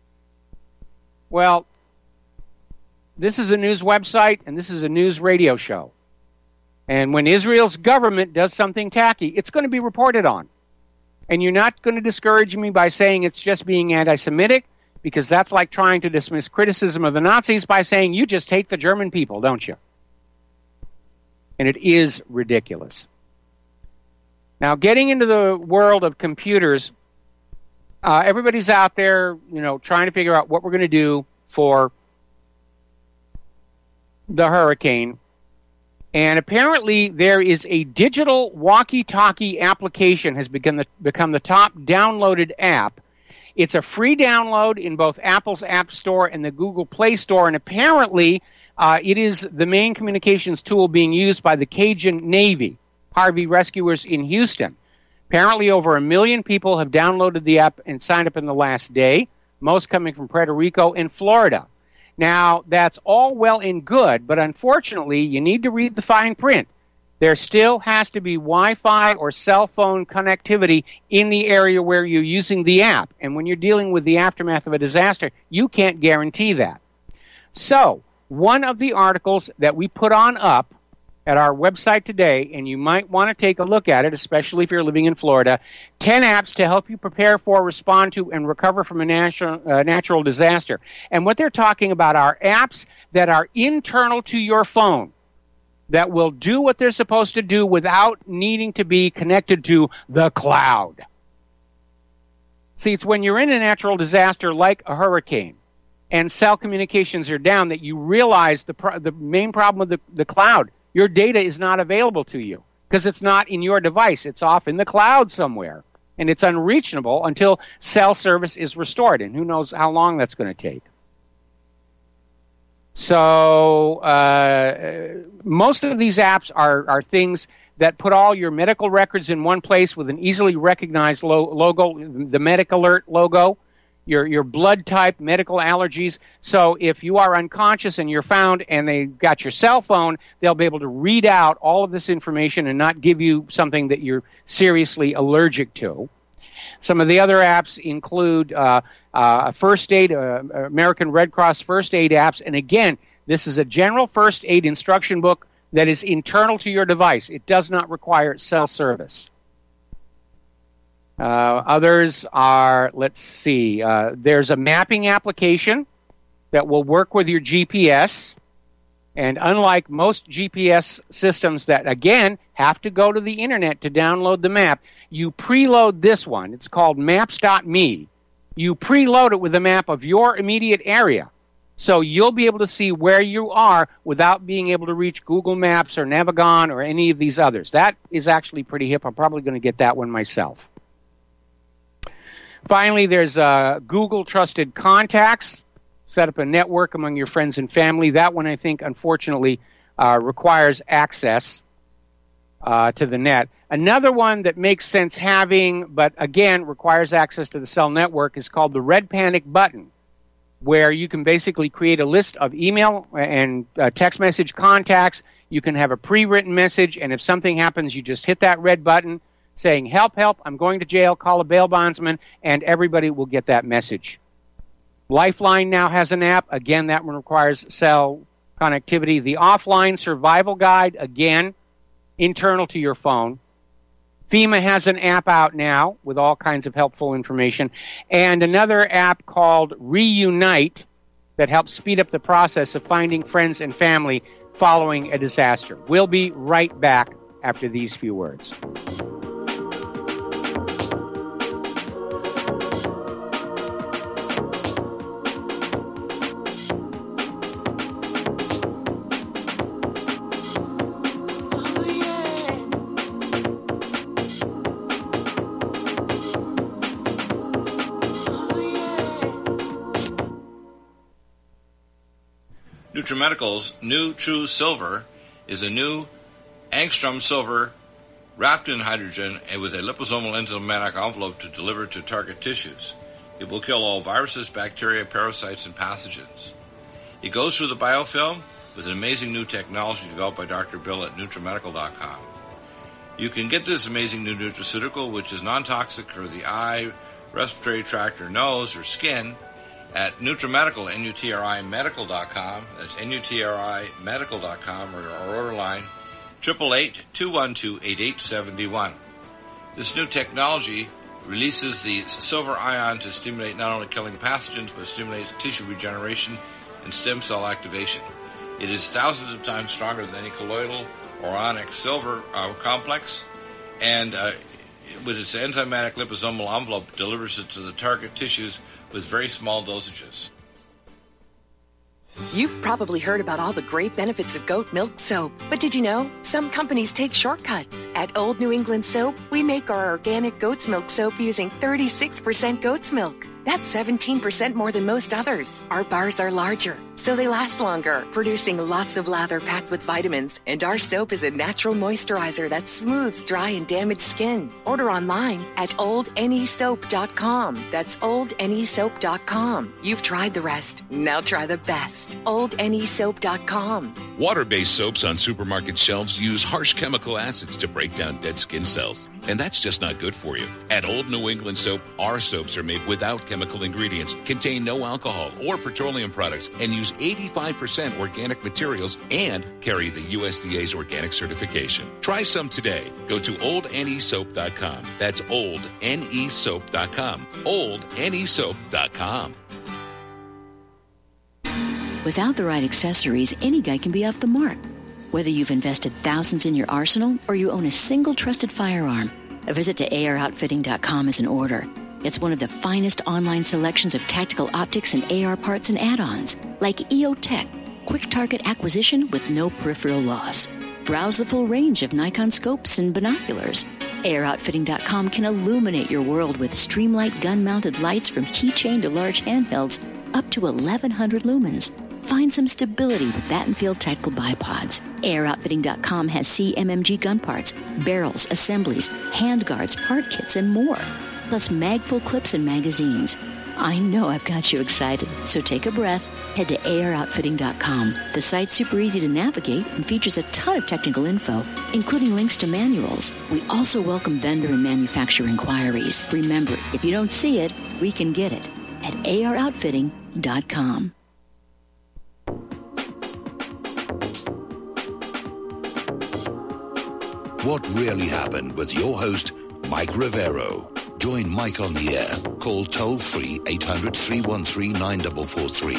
Well, this is a news website, and this is a news radio show. And when Israel's government does something tacky, it's going to be reported on. And you're not going to discourage me by saying it's just being anti-Semitic, because that's like trying to dismiss criticism of the Nazis by saying you just hate the German people, don't you? And it is ridiculous. Now, getting into the world of computers, everybody's out there, trying to figure out what we're going to do for the hurricane. And apparently there is a digital walkie-talkie application has become the top downloaded app. It's a free download in both Apple's App Store and the Google Play Store, and apparently it is the main communications tool being used by the Cajun Navy, Harvey rescuers in Houston. Apparently over 1 million people have downloaded the app and signed up in the last day, most coming from Puerto Rico and Florida. Now, that's all well and good, but unfortunately, you need to read the fine print. There still has to be Wi-Fi or cell phone connectivity in the area where you're using the app. And when you're dealing with the aftermath of a disaster, you can't guarantee that. So, one of the articles that we put on up at our website today, and you might want to take a look at it, especially if you're living in Florida, 10 apps to help you prepare for, respond to, and recover from a natural disaster. And what they're talking about are apps that are internal to your phone, that will do what they're supposed to do without needing to be connected to the cloud. See, it's when you're in a natural disaster like a hurricane and cell communications are down that you realize the main problem with the cloud. Your data is not available to you because it's not in your device. It's off in the cloud somewhere, and it's unreachable until cell service is restored, and who knows how long that's going to take. So most of these apps are things that put all your medical records in one place with an easily recognized logo, the Medic Alert logo, your blood type, medical allergies. So if you are unconscious and you're found and they got your cell phone, they'll be able to read out all of this information and not give you something that you're seriously allergic to. Some of the other apps include first aid, American Red Cross first aid apps. And again, this is a general first aid instruction book that is internal to your device. It does not require cell service. Others are, there's a mapping application that will work with your GPS. And unlike most GPS systems that, again, have to go to the internet to download the map, you preload this one. It's called Maps.me. You preload it with a map of your immediate area. So you'll be able to see where you are without being able to reach Google Maps or Navigon or any of these others. That is actually pretty hip. I'm probably going to get that one myself. Finally, there's Google Trusted Contacts. Set up a network among your friends and family. That one, I think, unfortunately, requires access. to the net. Another one that makes sense having, but again requires access to the cell network, is called the Red Panic button, where you can basically create a list of email and text message contacts. You can have a pre-written message, and if something happens, you just hit that red button saying, help, help, I'm going to jail, call a bail bondsman, and everybody will get that message. Lifeline now has an app. Again, that one requires cell connectivity. The Offline Survival Guide, again, internal to your phone. FEMA has an app out now with all kinds of helpful information. And another app called Reunite that helps speed up the process of finding friends and family following a disaster. We'll be right back after these few words. NutriMedical's new True Silver is a new angstrom silver wrapped in hydrogen and with a liposomal enzymatic envelope to deliver to target tissues. It will kill all viruses, bacteria, parasites, and pathogens. It goes through the biofilm with an amazing new technology developed by Dr. Bill at NutriMedical.com. You can get this amazing new nutraceutical, which is non-toxic for the eye, respiratory tract, or nose, or skin, at NutriMedical, NutriMedical.com. That's NutriMedical.com, or our order line, 888-212-8871. This new technology releases the silver ion to stimulate not only killing pathogens, but stimulates tissue regeneration and stem cell activation. It is thousands of times stronger than any colloidal or onyx silver complex, and with its enzymatic liposomal envelope, delivers it to the target tissues with very small dosages. You've probably heard about all the great benefits of goat milk soap, but did you know some companies take shortcuts? At Old New England Soap, we make our organic goat's milk soap using 36% goat's milk. That's 17% more than most others. Our bars are larger, so they last longer, producing lots of lather packed with vitamins. And our soap is a natural moisturizer that smooths dry and damaged skin. Order online at oldnesoap.com. That's oldnesoap.com. You've tried the rest. Now try the best. oldnesoap.com. Water-based soaps on supermarket shelves use harsh chemical acids to break down dead skin cells. And that's just not good for you. At Old New England Soap, our soaps are made without chemical ingredients, contain no alcohol or petroleum products, and use 85% organic materials and carry the USDA's organic certification. Try some today. Go to oldnesoap.com. That's oldnesoap.com. oldnesoap.com. Without the right accessories, any guy can be off the mark. Whether you've invested thousands in your arsenal or you own a single trusted firearm, a visit to AROutfitting.com is in order. It's one of the finest online selections of tactical optics and AR parts and add-ons, like EOTech, quick target acquisition with no peripheral loss. Browse the full range of Nikon scopes and binoculars. AROutfitting.com can illuminate your world with Streamlight gun-mounted lights from keychain to large handhelds, up to 1,100 lumens. Find some stability with Battenfield Tactical Bipods. AirOutfitting.com has CMMG gun parts, barrels, assemblies, handguards, part kits, and more. Plus magful clips and magazines. I know I've got you excited, so take a breath. Head to AirOutfitting.com. The site's super easy to navigate and features a ton of technical info, including links to manuals. We also welcome vendor and manufacturer inquiries. Remember, if you don't see it, we can get it at AirOutfitting.com. What really happened with your host, Mike Rivero. Join Mike on the air. Call toll-free 800-313-9443.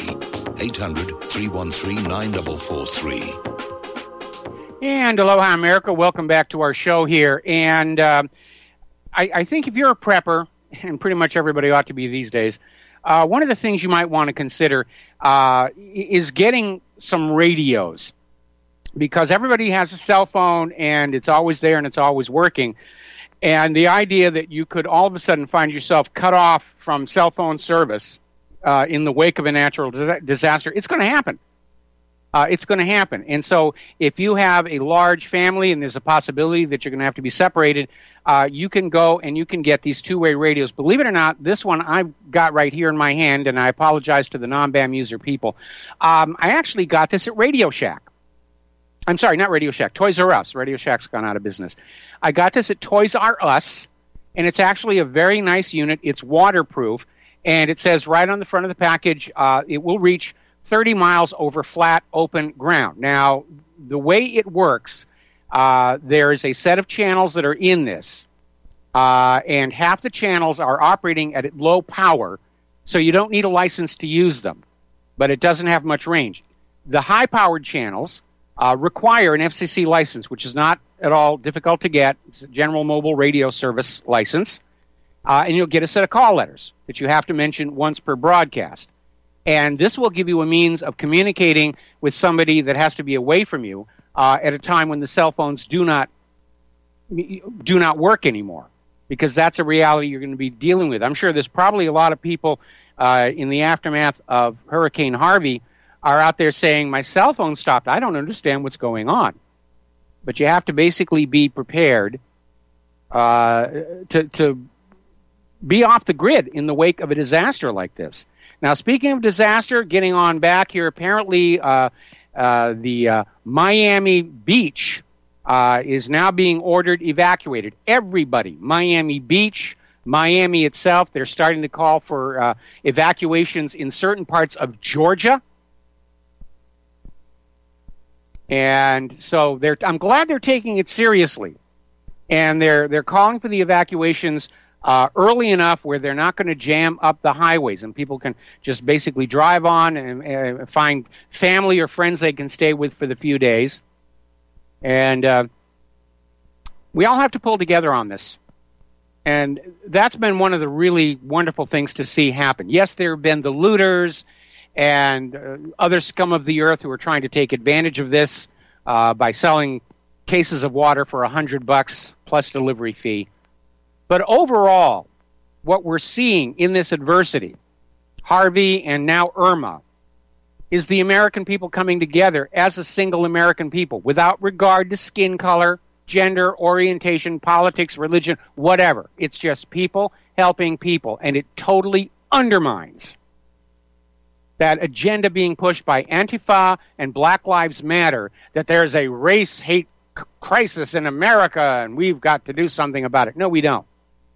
800-313-9443. And aloha, America. Welcome back to our show here. And I think if you're a prepper, and pretty much everybody ought to be these days, one of the things you might want to consider is getting some radios. Because everybody has a cell phone, and it's always there, and it's always working. And the idea that you could all of a sudden find yourself cut off from cell phone service in the wake of a natural disaster, it's going to happen. it's going to happen. And so if you have a large family and there's a possibility that you're going to have to be separated, you can go and you can get these two-way radios. Believe it or not, this one I've got right here in my hand, and I apologize to the non-BAM user people. I actually got this at Radio Shack. I'm sorry, not Radio Shack, Toys R Us. Radio Shack's gone out of business. I got this at Toys R Us, and it's actually a very nice unit. It's waterproof, and it says right on the front of the package, it will reach 30 miles over flat, open ground. Now, the way it works, there is a set of channels that are in this, and half the channels are operating at low power, so you don't need a license to use them, but it doesn't have much range. The high-powered channels require an FCC license, which is not at all difficult to get. It's a General Mobile Radio Service license, and you'll get a set of call letters that you have to mention once per broadcast. And this will give you a means of communicating with somebody that has to be away from you at a time when the cell phones do not work anymore, because that's a reality you're going to be dealing with. I'm sure there's probably a lot of people in the aftermath of Hurricane Harvey are out there saying, my cell phone stopped. I don't understand what's going on. But you have to basically be prepared to be off the grid in the wake of a disaster like this. Now, speaking of disaster, getting on back here, apparently the Miami Beach is now being ordered evacuated. Everybody, Miami Beach, Miami itself, they're starting to call for evacuations in certain parts of Georgia. And so I'm glad they're taking it seriously. And they're calling for the evacuations early enough where they're not going to jam up the highways, and people can just basically drive on and find family or friends they can stay with for the few days. And we all have to pull together on this. And that's been one of the really wonderful things to see happen. Yes, there have been the looters and other scum of the earth who are trying to take advantage of this by selling cases of water for $100 plus delivery fee. But overall, what we're seeing in this adversity, Harvey and now Irma, is the American people coming together as a single American people without regard to skin color, gender, orientation, politics, religion, whatever. It's just people helping people, and it totally undermines that agenda being pushed by Antifa and Black Lives Matter, that there's a race hate crisis in America and we've got to do something about it. No, we don't.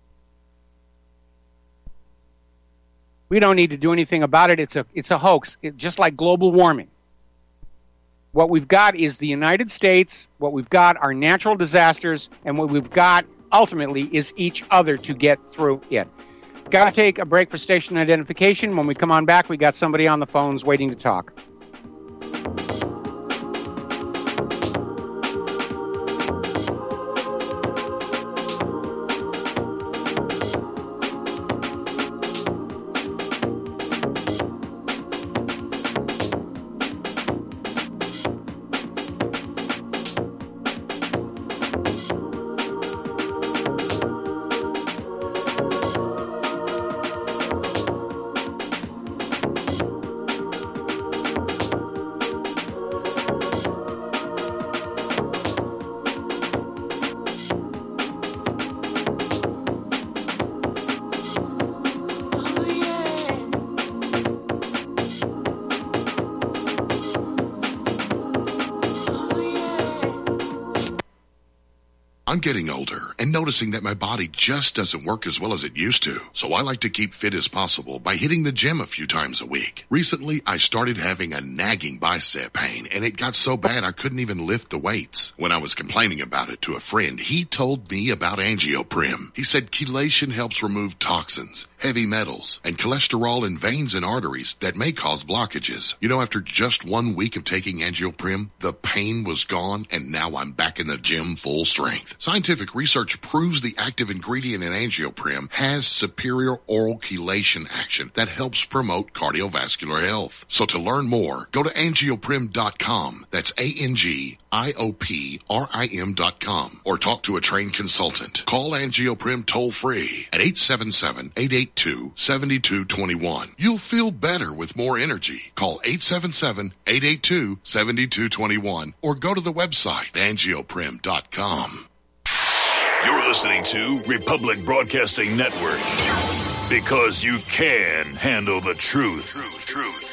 We don't need to do anything about it. It's a hoax, just like global warming. What we've got is the United States, what we've got are natural disasters, and what we've got ultimately is each other to get through it. Got to take a break for station identification. When we come on back, we got somebody on the phones waiting to talk. I'm getting older and noticing that my body just doesn't work as well as it used to. So I like to keep fit as possible by hitting the gym a few times a week. Recently, I started having a nagging bicep pain, and it got so bad I couldn't even lift the weights. When I was complaining about it to a friend, he told me about Angioprim. He said chelation helps remove toxins, heavy metals, and cholesterol in veins and arteries that may cause blockages. You know, after just 1 week of taking Angioprim, the pain was gone, and now I'm back in the gym full strength. Scientific research proves the active ingredient in Angioprim has superior oral chelation action that helps promote cardiovascular health. So to learn more, go to angioprim.com. That's ANGIOPRIM.com, or talk to a trained consultant. Call Angioprim toll free at 877-882-7221. You'll feel better with more energy. Call 877-882-7221 or go to the website angioprim.com. You're listening to Republic Broadcasting Network, because you can handle the truth.